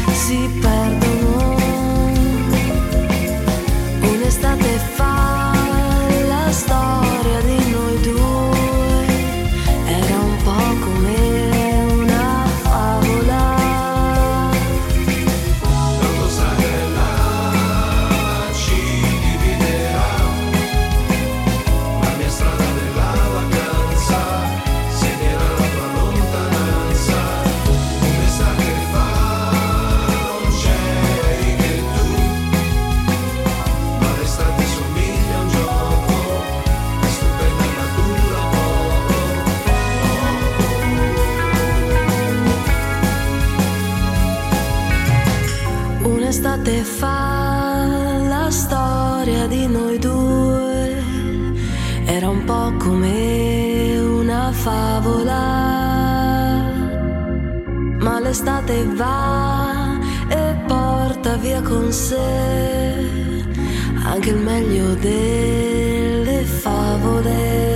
si perdono. Un'estate fa la storia di noi due era un po' come una favola. L'orlo sagrella ci dividerà, la mia strada della vacanza segnerà la tua lontananza. Un'estate fa non c'eri che tu, ma l'estate somiglia a un gioco, è stupenda ma dura poco. Un'estate fa la storia di noi due era un po' come una favola, ma l'estate va e porta via con sé anche il meglio delle favole.